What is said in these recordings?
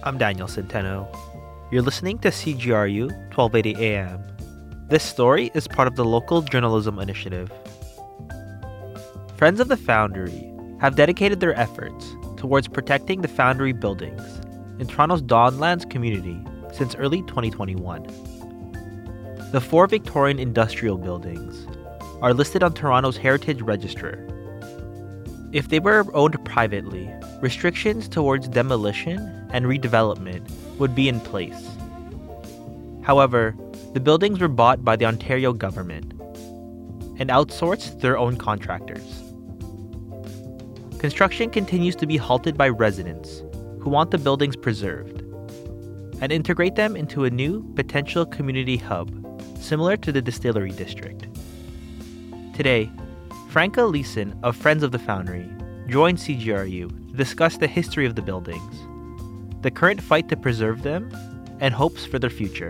I'm Daniel Centeno. You're listening to CGRU 1280 AM. This story is part of the local journalism initiative. Friends of the Foundry have dedicated their efforts towards protecting the Foundry buildings in Toronto's Donlands community since early 2021. The 4 Victorian industrial buildings are listed on Toronto's Heritage Register. If they were owned privately, restrictions towards demolition and redevelopment would be in place. However, the buildings were bought by the Ontario government and outsourced their own contractors. Construction continues to be halted by residents who want the buildings preserved and integrate them into a new potential community hub similar to the Distillery District. Today, Franca Leeson of Friends of the Foundry joined CGRU to discuss the history of the buildings, the current fight to preserve them, and hopes for their future.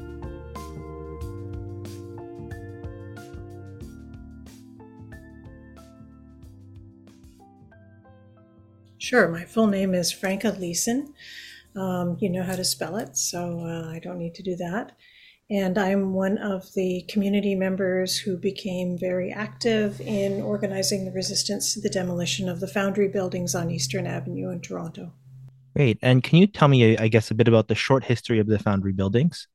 Sure. My full name is Franca Leeson. You know how to spell it, so I don't need to do that. And I'm one of the community members who became very active in organizing the resistance to the demolition of the Foundry buildings on Eastern Avenue in Toronto. Great. And can you tell me, I guess, a bit about the short history of the Foundry buildings?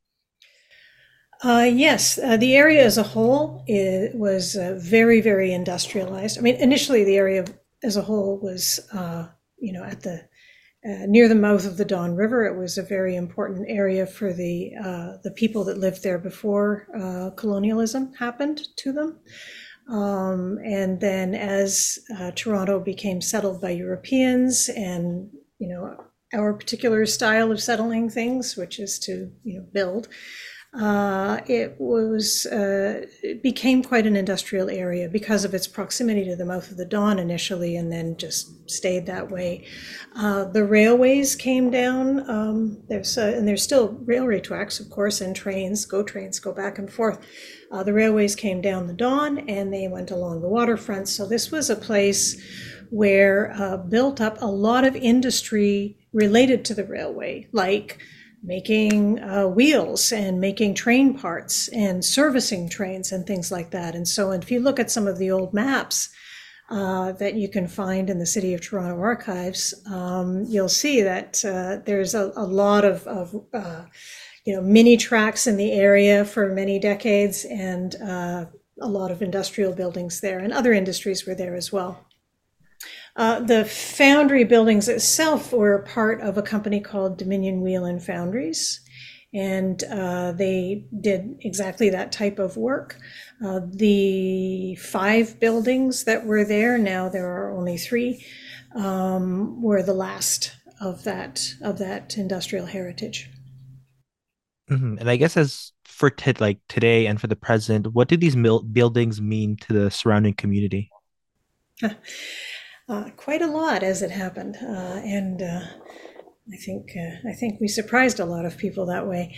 Yes, the area as a whole was very, very industrialized. I mean, initially the area as a whole was, at the near the mouth of the Don River. It was a very important area for the people that lived there before colonialism happened to them. And then as Toronto became settled by Europeans and, our particular style of settling things, which is to, build, it became quite an industrial area because of its proximity to the mouth of the Don initially, and then just stayed that way. The railways came down. There's still railway tracks, of course, and trains go back and forth. The railways came down the Don and they went along the waterfront. So this was a place where built up a lot of industry related to the railway, like making wheels and making train parts and servicing trains and things like that. And so if you look at some of the old maps that you can find in the City of Toronto archives, you'll see that there's a lot of mini tracks in the area for many decades, and a lot of industrial buildings there, and other industries were there as well. The Foundry buildings itself were part of a company called Dominion Wheel and Foundries, and they did exactly that type of work. The 5 buildings that were there, now there are only 3, were the last of that industrial heritage. Mm-hmm. And I guess as for today and for the present, what do these buildings mean to the surrounding community? Quite a lot, as it happened, and I think we surprised a lot of people that way.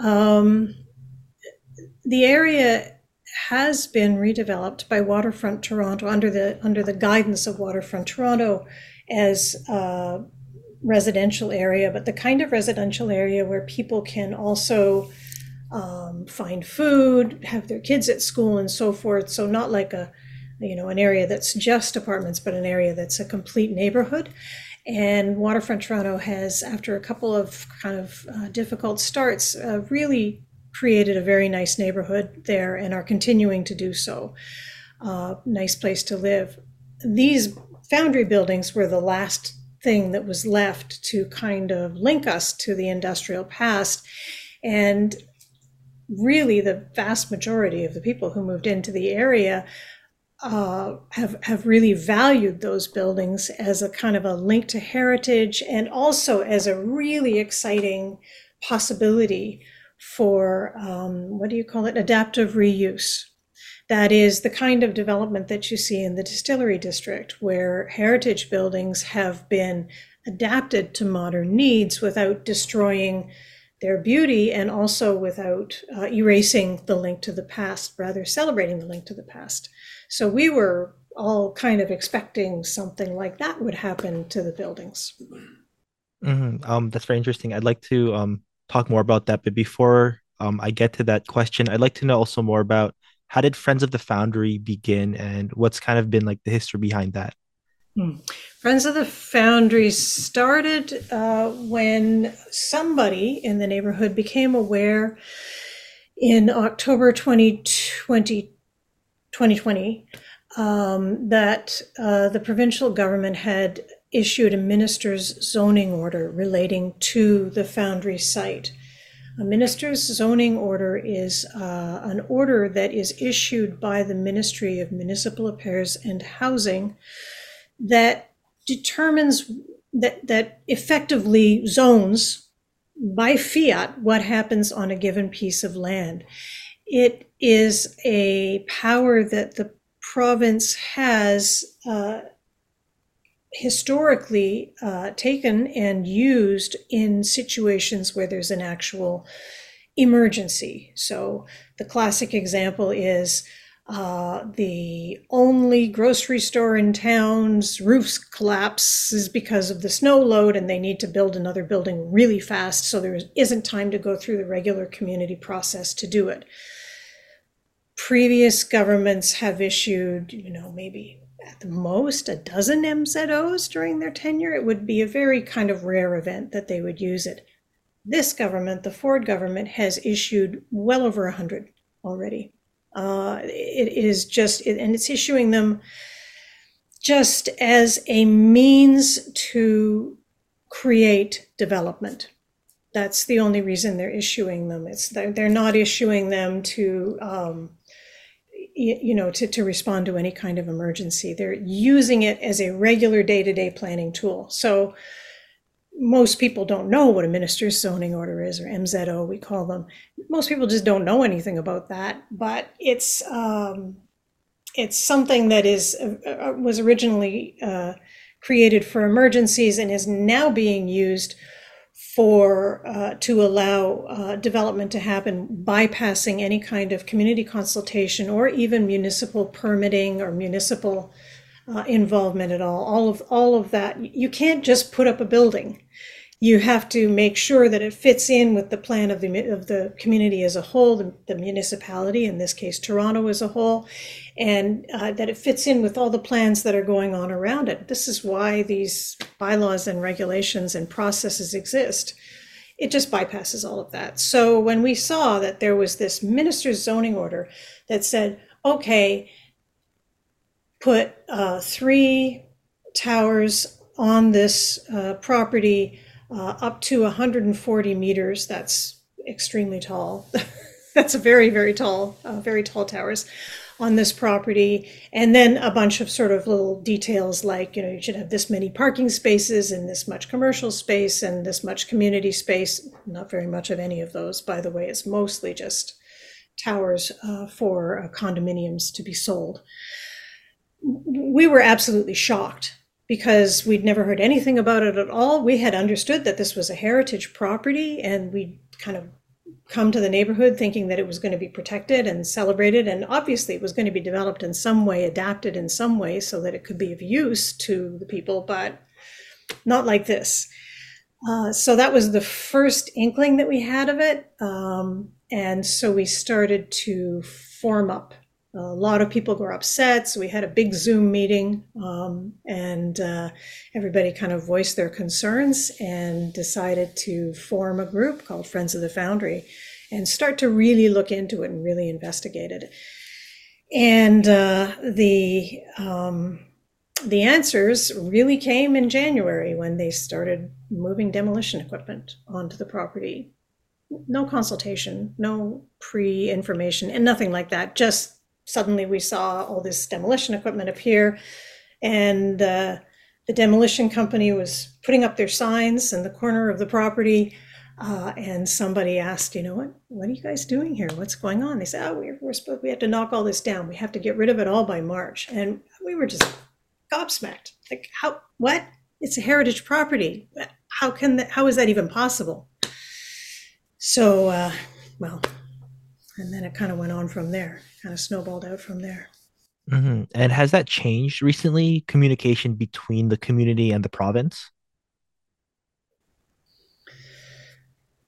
The area has been redeveloped by Waterfront Toronto under the guidance of Waterfront Toronto as a residential area, but the kind of residential area where people can also find food, have their kids at school, and so forth. So not like an area that's just apartments, but an area that's a complete neighborhood. And Waterfront Toronto has, after a couple of kind of difficult starts, really created a very nice neighborhood there and are continuing to do so. Nice place to live. These Foundry buildings were the last thing that was left to kind of link us to the industrial past. And really the vast majority of the people who moved into the area have really valued those buildings as a kind of a link to heritage, and also as a really exciting possibility for adaptive reuse. That is the kind of development that you see in the Distillery District, where heritage buildings have been adapted to modern needs without destroying their beauty, and also without erasing the link to the past, rather celebrating the link to the past. So we were all kind of expecting something like that would happen to the buildings. That's very interesting. I'd like to talk more about that, but before I get to that question, I'd like to know also more about how did Friends of the Foundry begin and what's kind of been like the history behind that. Hmm. Friends of the Foundry started when somebody in the neighborhood became aware in October 2020 that the provincial government had issued a minister's zoning order relating to the Foundry site. A minister's zoning order is an order that is issued by the Ministry of Municipal Affairs and Housing that determines that effectively zones by fiat what happens on a given piece of land. It is a power that the province has historically taken and used in situations where there's an actual emergency. So the classic example is the only grocery store in town's roofs collapses because of the snow load and they need to build another building really fast, so there isn't time to go through the regular community process to do it. Previous governments have issued, maybe at the most a dozen MZOs during their tenure. It would be a very kind of rare event that they would use it. This government, the Ford government, has issued well over 100 already. It is just, and it's issuing them just as a means to create development. That's the only reason they're issuing them. They're not issuing them to to respond to any kind of emergency. They're using it as a regular day-to-day planning tool. So most people don't know what a minister's zoning order is, or MZO, we call them. Most people just don't know anything about that, but it's something that was originally created for emergencies and is now being used to allow development to happen, bypassing any kind of community consultation or even municipal permitting or municipal involvement at all. All of that. You can't just put up a building. You have to make sure that it fits in with the plan of the community as a whole, the municipality, in this case Toronto as a whole, and that it fits in with all the plans that are going on around it. This is why these bylaws and regulations and processes exist. It just bypasses all of that. So when we saw that there was this minister's zoning order that said, okay, put 3 towers on this property up to 140 meters. That's extremely tall. That's a very, very tall towers on this property. And then a bunch of sort of little details like, you should have this many parking spaces and this much commercial space and this much community space. Not very much of any of those, by the way. It's mostly just towers for condominiums to be sold. We were absolutely shocked because we'd never heard anything about it at all. We had understood that this was a heritage property, and we'd kind of come to the neighborhood thinking that it was going to be protected and celebrated, and obviously it was going to be developed in some way, adapted in some way so that it could be of use to the people, but not like this. So that was the first inkling that we had of it. And so we started to form up. A lot of people were upset, so we had a big Zoom meeting, and everybody kind of voiced their concerns and decided to form a group called Friends of the Foundry and start to really look into it and really investigate it. And the answers really came in January when they started moving demolition equipment onto the property. No consultation, no pre-information, and nothing like that. Just suddenly we saw all this demolition equipment appear, and the demolition company was putting up their signs in the corner of the property, and somebody asked, what are you guys doing here? What's going on? They said, we have to knock all this down. We have to get rid of it all by March. And we were just gobsmacked. Like, what? It's a heritage property. How is that even possible? So, and then it kind of went on from there, kind of snowballed out from there. And has that changed recently, communication between the community and the province?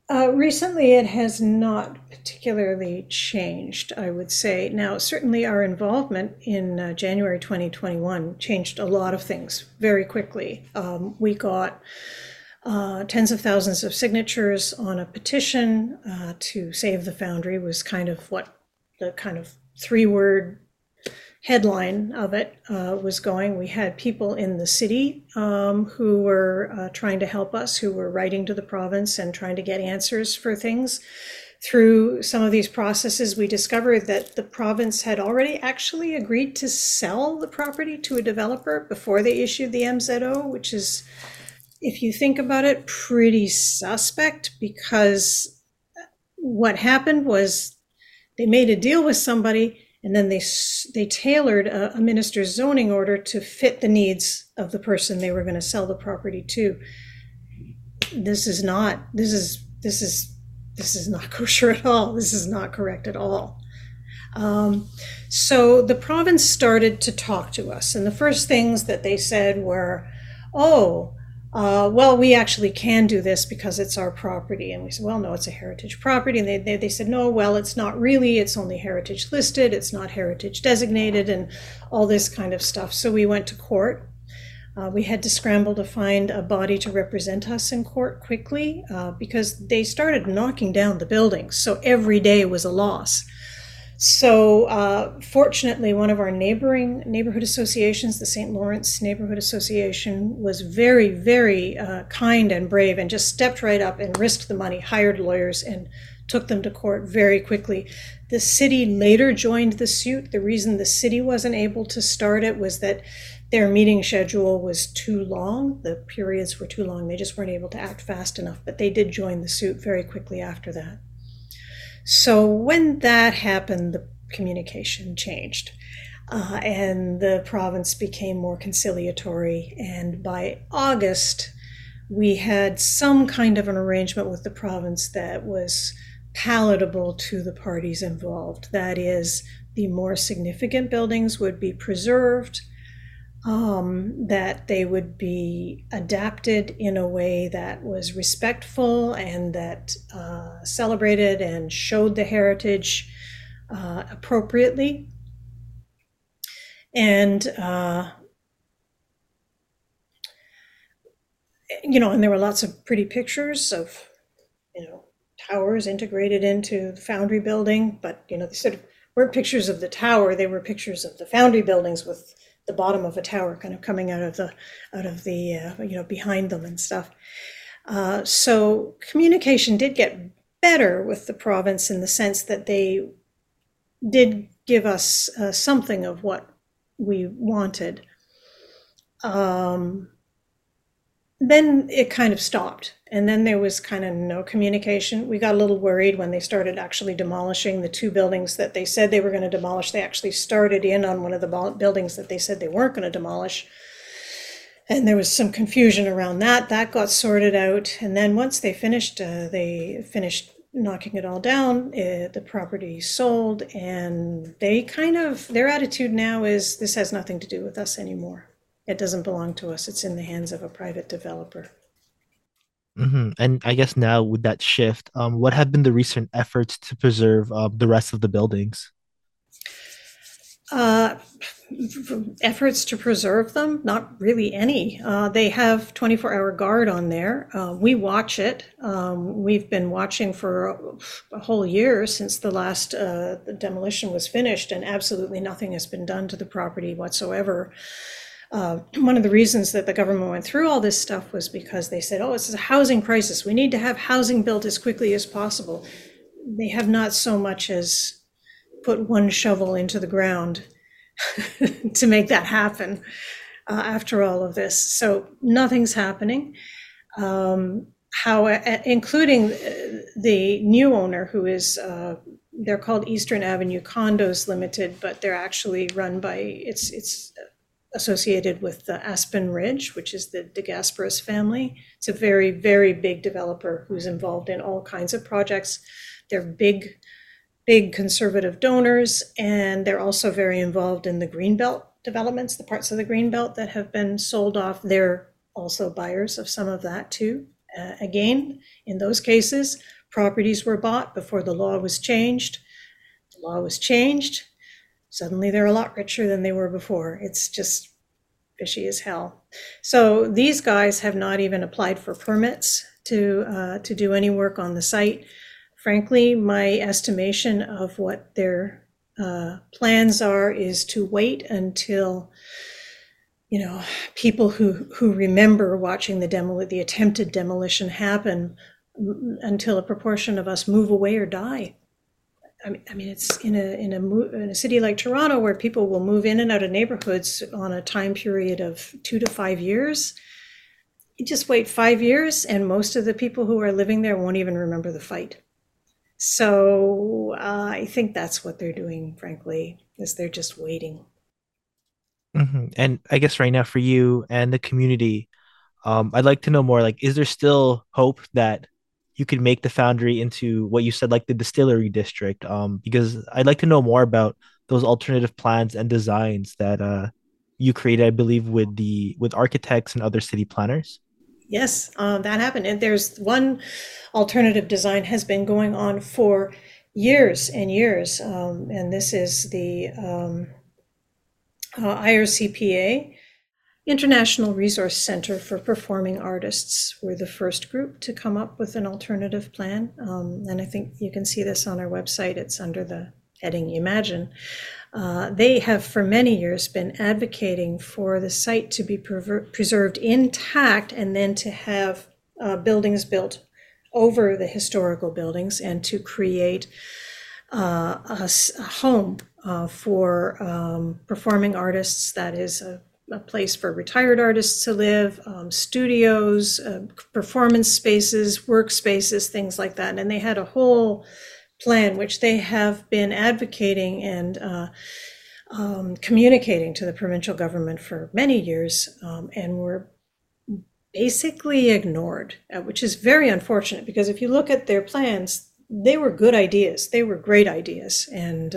Recently, it has not particularly changed, I would say. Now, certainly our involvement in January 2021 changed a lot of things very quickly. We got tens of thousands of signatures on a petition to save the foundry was kind of what the kind of three-word headline of it was going. We had people in the city who were trying to help us, who were writing to the province and trying to get answers for things. Through some of these processes, we discovered that the province had already actually agreed to sell the property to a developer before they issued the MZO, which is, if you think about it, pretty suspect, because what happened was they made a deal with somebody, and then they tailored a minister's zoning order to fit the needs of the person they were going to sell the property to. This is not kosher at all. This is not correct at all. So the province started to talk to us, and the first things that they said were, "Oh, well, we actually can do this because it's our property." And we said, well, no, it's a heritage property. And they said, no, well, it's not really. It's only heritage listed. It's not heritage designated, and all this kind of stuff. So we went to court. We had to scramble to find a body to represent us in court quickly because they started knocking down the buildings. So every day was a loss. So fortunately, one of our neighboring neighborhood associations, the St. Lawrence Neighborhood Association, was very, very kind and brave and just stepped right up and risked the money, hired lawyers, and took them to court very quickly. The city later joined the suit. The reason the city wasn't able to start it was that their meeting schedule was too long. The periods were too long. They just weren't able to act fast enough, but they did join the suit very quickly after that. So when that happened, the communication changed, and the province became more conciliatory. And by August, we had some kind of an arrangement with the province that was palatable to the parties involved. That is, the more significant buildings would be preserved, that they would be adapted in a way that was respectful and that celebrated and showed the heritage appropriately. And, and there were lots of pretty pictures of, towers integrated into the foundry building, but, they sort of weren't pictures of the tower, they were pictures of the foundry buildings with the bottom of a tower kind of coming out of the behind them and stuff. So communication did get better with the province in the sense that they did give us something of what we wanted. Then it kind of stopped, and then there was kind of no communication. We got a little worried when they started actually demolishing the two buildings that they said they were going to demolish. They actually started in on one of the buildings that they said they weren't going to demolish. And there was some confusion around that. That got sorted out. And then once they finished knocking it all down, the property sold, and their attitude now is, this has nothing to do with us anymore. It doesn't belong to us. It's in the hands of a private developer. Mm-hmm. And I guess now with that shift, what have been the recent efforts to preserve the rest of the buildings? Efforts to preserve them? Not really any. They have 24-hour guard on there. We watch it. We've been watching for a whole year since the last the demolition was finished, and absolutely nothing has been done to the property whatsoever. One of the reasons that the government went through all this stuff was because they said, oh, it's a housing crisis. We need to have housing built as quickly as possible. They have not so much as put one shovel into the ground to make that happen after all of this. So nothing's happening. Including the new owner, who is, they're called Eastern Avenue Condos Limited, but they're actually run by, it's associated with the Aspen Ridge, which is the De Gasperis family. It's a very, very big developer who's involved in all kinds of projects. They're big conservative donors, and they're also very involved in the Greenbelt developments, the parts of the Greenbelt that have been sold off. They're also buyers of some of that too. Again, in those cases, properties were bought before the law was changed. The law was changed. Suddenly they're a lot richer than they were before. It's just fishy as hell. So these guys have not even applied for permits to do any work on the site. Frankly, my estimation of what their plans are is to wait until, people who remember watching the attempted demolition happen, until a proportion of us move away or die. I mean, it's in a city like Toronto, where people will move in and out of neighborhoods on a time period of 2 to 5 years. You just wait 5 years, and most of the people who are living there won't even remember the fight. So I think that's what they're doing, frankly, is they're just waiting. And I guess right now for you and the community, I'd like to know more. Like, is there still hope that you could make the Foundry into what you said, like the distillery district? Because I'd like to know more about those alternative plans and designs that you created, I believe, with architects and other city planners. Yes, that happened. And there's one alternative design has been going on for years and years. And this is the IRCPA, International Resource Center for Performing Artists. Were the first group to come up with an alternative plan. And I think you can see this on our website. It's under the heading Imagine. They have for many years been advocating for the site to be preserved intact, and then to have buildings built over the historical buildings, and to create a home for performing artists. That is a place for retired artists to live, studios, performance spaces, workspaces, things like that. And they had a whole plan which they have been advocating and communicating to the provincial government for many years, and were basically ignored, which is very unfortunate, because if you look at their plans, they were good ideas. They were great ideas, and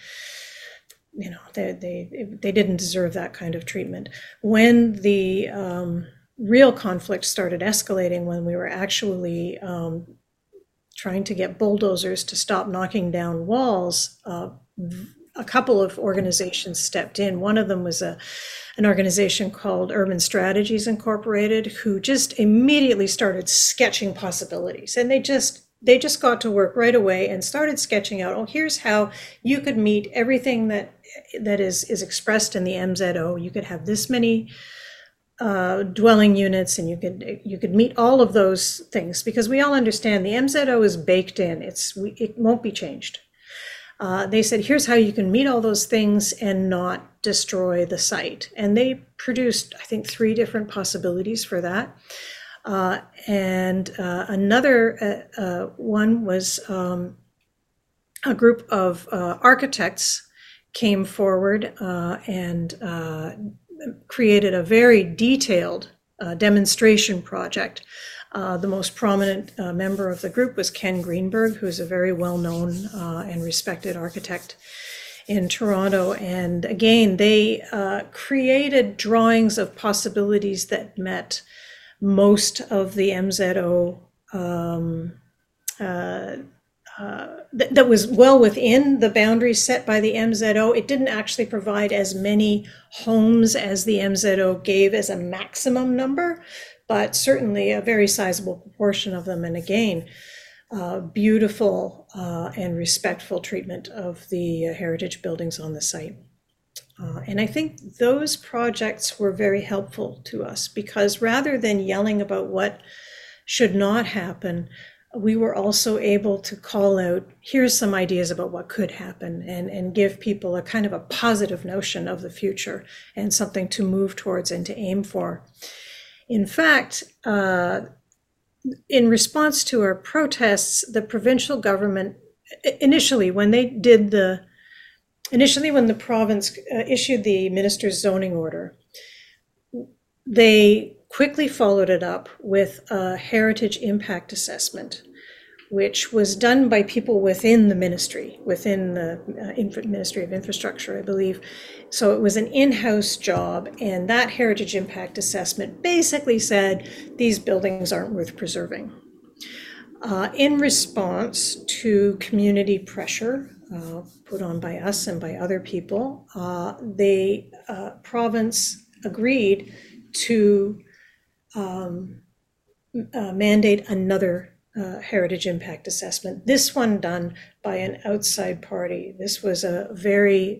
they didn't deserve that kind of treatment. When the real conflict started escalating, when we were actually trying to get bulldozers to stop knocking down walls, a couple of organizations stepped in. One of them was an organization called Urban Strategies Incorporated, who just immediately started sketching possibilities. And they just got to work right away and started sketching out, oh, here's how you could meet everything that is expressed in the MZO. You could have this many dwelling units, and you could meet all of those things, because we all understand the MZO is baked in. It won't be changed. They said, here's how you can meet all those things and not destroy the site. And they produced, I think, 3 different possibilities for that. And another one was a group of architects came forward and created a very detailed demonstration project. The most prominent member of the group was Ken Greenberg, who's a very well-known and respected architect in Toronto. And again, they created drawings of possibilities that met most of the MZO, that was well within the boundaries set by the MZO. It didn't actually provide as many homes as the MZO gave as a maximum number, but certainly a very sizable proportion of them. And again, beautiful and respectful treatment of the heritage buildings on the site. And I think those projects were very helpful to us, because rather than yelling about what should not happen, we were also able to call out, here's some ideas about what could happen, and give people a kind of a positive notion of the future and something to move towards and to aim for. In fact, in response to our protests, the provincial government, initially when the province issued the minister's zoning order, they quickly followed it up with a heritage impact assessment, which was done by people within the ministry, within the Ministry of Infrastructure, I believe. So it was an in-house job, and that heritage impact assessment basically said these buildings aren't worth preserving. in response to community pressure put on by us and by other people. The province agreed to mandate another heritage impact assessment, this one done by an outside party. This was a very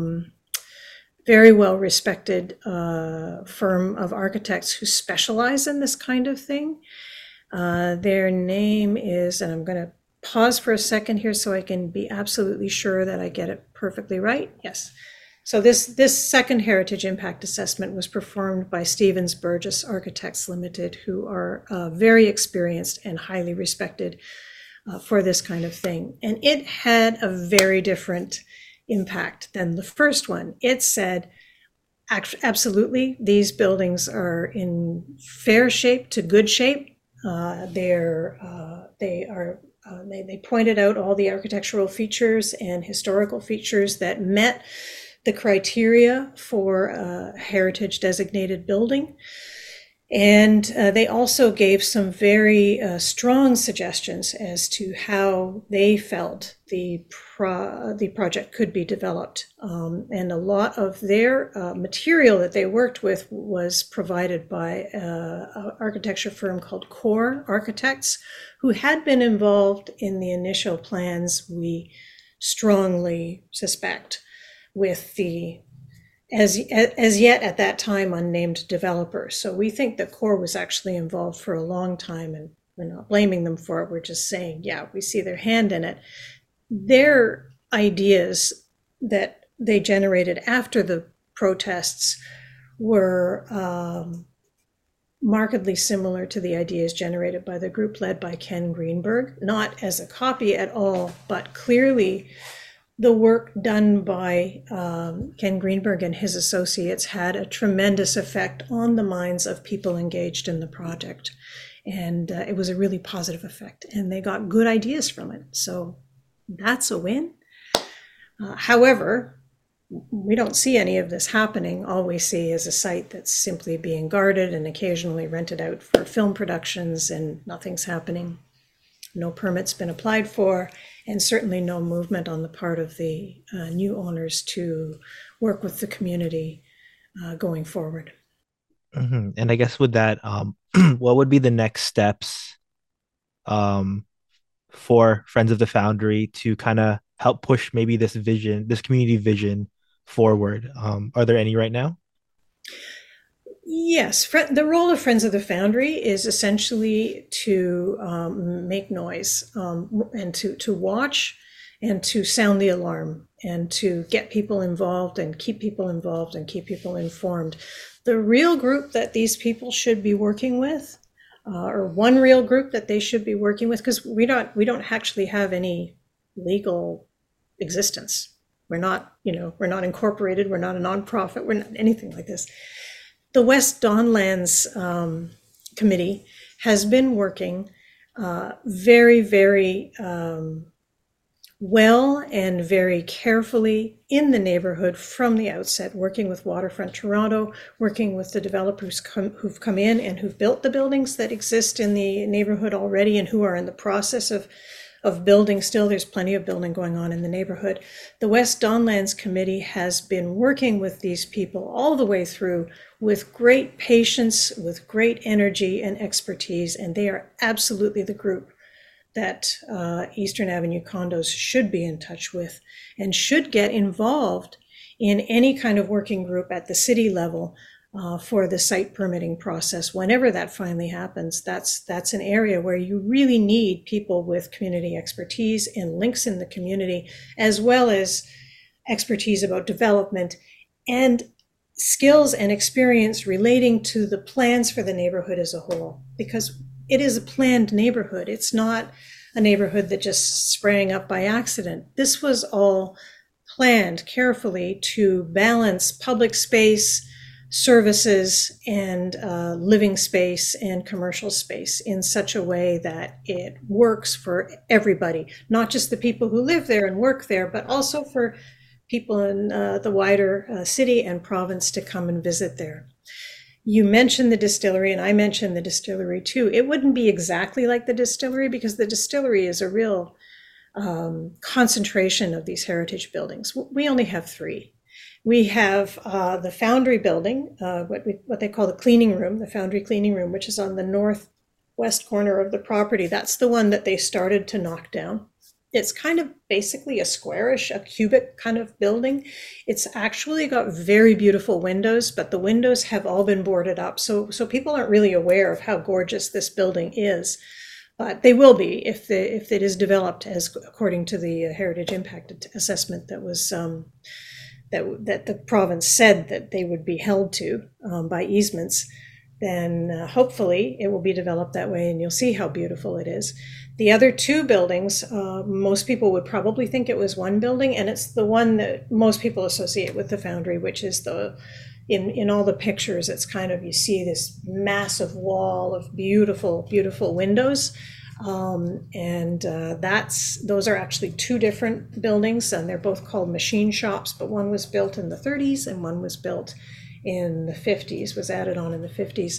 well respected firm of architects who specialize in this kind of thing. Their name is, and I'm going to pause for a second here so I can be absolutely sure that I get it perfectly right. Yes. So this second heritage impact assessment was performed by Stevens Burgess Architects Limited, who are very experienced and highly respected for this kind of thing. And it had a very different impact than the first one. It said, absolutely, these buildings are in fair shape to good shape. They pointed out all the architectural features and historical features that met the criteria for a heritage designated building. And they also gave some very strong suggestions as to how they felt the project could be developed. And a lot of their material that they worked with was provided by an architecture firm called Core Architects, who had been involved in the initial plans, we strongly suspect, with the as yet at that time unnamed developer. So we think that Core was actually involved for a long time, and we're not blaming them for it. We're just saying, yeah, we see their hand in it. Their ideas that they generated after the protests were markedly similar to the ideas generated by the group led by Ken Greenberg, not as a copy at all, but clearly the work done by Ken Greenberg and his associates had a tremendous effect on the minds of people engaged in the project. And it was a really positive effect, and they got good ideas from it. So that's a win. However, we don't see any of this happening. All we see is a site that's simply being guarded and occasionally rented out for film productions, and nothing's happening. No permit's been applied for, and certainly no movement on the part of the new owners to work with the community going forward. Mm-hmm. And I guess with that, what would be the next steps for Friends of the Foundry to kind of help push maybe this vision, this community vision forward? Are there any right now? Yes, the role of Friends of the Foundry is essentially to make noise and to watch and to sound the alarm and to get people involved and keep people involved and keep people informed. The real group that these people should be working with, or one real group that they should be working with, because we don't actually have any legal existence. We're not incorporated. We're not a nonprofit. We're not anything like this. The West Don Lands Committee has been working very, very well and very carefully in the neighborhood from the outset, working with Waterfront Toronto, working with the developers who've come in and who've built the buildings that exist in the neighborhood already and who are in the process of building still. There's plenty of building going on in the neighborhood. The West Don Lands Committee has been working with these people all the way through with great patience, with great energy and expertise, and they are absolutely the group that Eastern Avenue Condos should be in touch with and should get involved in any kind of working group at the city level for the site permitting process. Whenever that finally happens, that's an area where you really need people with community expertise and links in the community, as well as expertise about development and skills and experience relating to the plans for the neighborhood as a whole, because it is a planned neighborhood. It's not a neighborhood that just sprang up by accident. This was all planned carefully to balance public space, services, and living space and commercial space in such a way that it works for everybody, not just the people who live there and work there, but also for people in the wider city and province to come and visit there. You mentioned the distillery, and I mentioned the distillery too. It wouldn't be exactly like the distillery because the distillery is a real concentration of these heritage buildings. We only have three. We have the foundry building, what they call the cleaning room, the foundry cleaning room, which is on the northwest corner of the property. That's the one that they started to knock down. It's kind of basically a squarish, a cubic kind of building. It's actually got very beautiful windows, but the windows have all been boarded up. So people aren't really aware of how gorgeous this building is. But they will be if it is developed as according to the heritage impact assessment that was that the province said that they would be held to by easements. Then hopefully it will be developed that way, and you'll see how beautiful it is. The other two buildings, most people would probably think it was one building, and it's the one that most people associate with the foundry, which is in all the pictures, it's kind of, you see this massive wall of beautiful, beautiful windows. Those are actually two different buildings, and they're both called machine shops, but one was built in the 30s and one was built in the 50s, was added on in the 50s.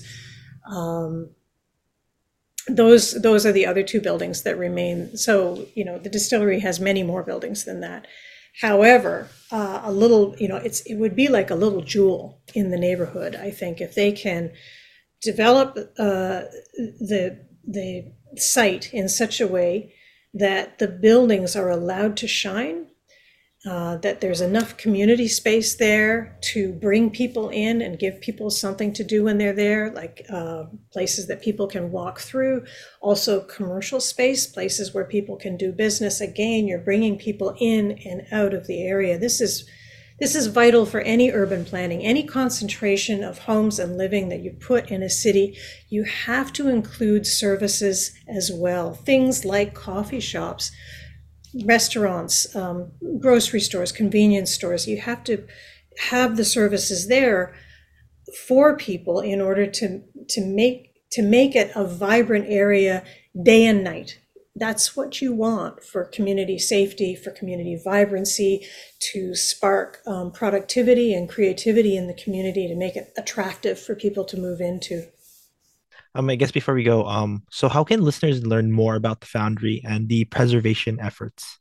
Those are the other two buildings that remain. So, the distillery has many more buildings than that. However, a little, it would be like a little jewel in the neighborhood, I think, if they can develop the site in such a way that the buildings are allowed to shine, that there's enough community space there to bring people in and give people something to do when they're there, like places that people can walk through, also commercial space, places where people can do business. Again, you're bringing people in and out of the area. This is vital for any urban planning, any concentration of homes and living that you put in a city. You have to include services as well, things like coffee shops, restaurants, grocery stores, convenience stores. You have to have the services there for people in order to make it a vibrant area day and night. That's what you want for community safety, for community vibrancy, to spark productivity and creativity in the community, to make it attractive for people to move into. I guess before we go, so how can listeners learn more about the Foundry and the preservation efforts?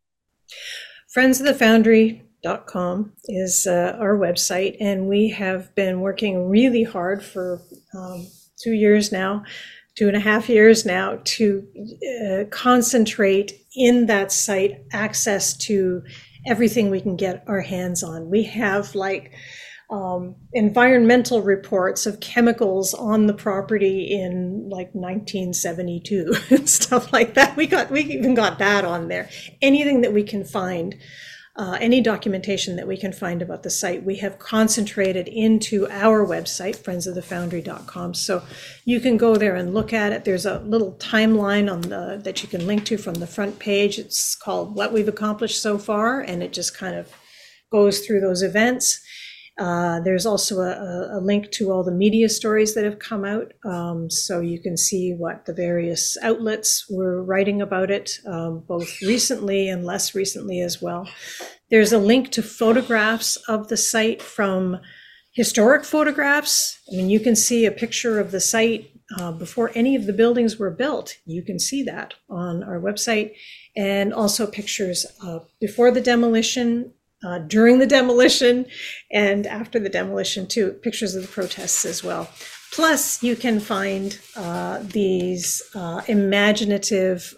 friendsofthefoundry.com is our website, and we have been working really hard for 2 years now, 2.5 years now, to concentrate in that site access to everything we can get our hands on. We have environmental reports of chemicals on the property in 1972 and stuff like that. We even got that on there. Anything that we can find, any documentation that we can find about the site, we have concentrated into our website, friendsofthefoundry.com. So you can go there and look at it. There's a little timeline that you can link to from the front page. It's called What We've Accomplished So Far, and it just kind of goes through those events. There's also a link to all the media stories that have come out, so you can see what the various outlets were writing about it, both recently and less recently as well. There's a link to photographs of the site, from historic photographs. I mean, you can see a picture of the site before any of the buildings were built. You can see that on our website, and also pictures before the demolition, during the demolition, and after the demolition too, pictures of the protests as well. Plus, you can find these imaginative,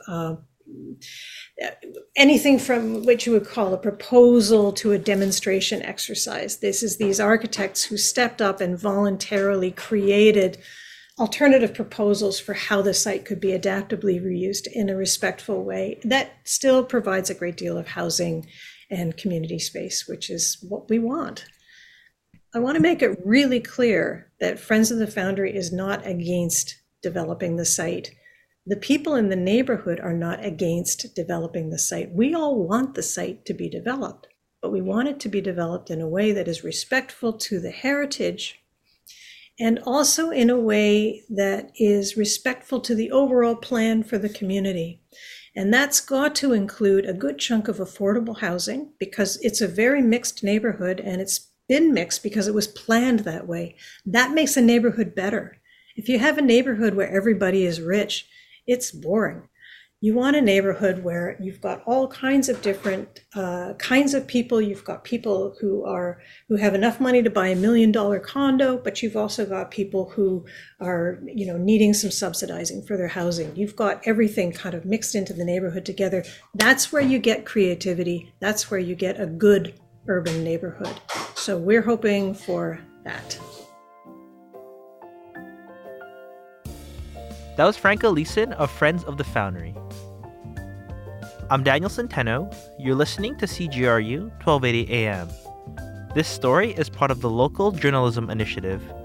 anything from what you would call a proposal to a demonstration exercise. This is these architects who stepped up and voluntarily created alternative proposals for how the site could be adaptively reused in a respectful way that still provides a great deal of housing and community space, which is what we want. I want to make it really clear that Friends of the Foundry is not against developing the site. The people in the neighborhood are not against developing the site. We all want the site to be developed, but we want it to be developed in a way that is respectful to the heritage, and also in a way that is respectful to the overall plan for the community. And that's got to include a good chunk of affordable housing, because it's a very mixed neighborhood, and it's been mixed because it was planned that way. That makes a neighborhood better. If you have a neighborhood where everybody is rich, it's boring. You want a neighborhood where you've got all kinds of different kinds of people. You've got people who have enough money to buy $1 million condo, but you've also got people who are, needing some subsidizing for their housing. You've got everything kind of mixed into the neighborhood together. That's where you get creativity. That's where you get a good urban neighborhood. So we're hoping for that. That was Franca Leeson of Friends of the Foundry. I'm Daniel Centeno. You're listening to CGRU 1280 AM. This story is part of the Local Journalism Initiative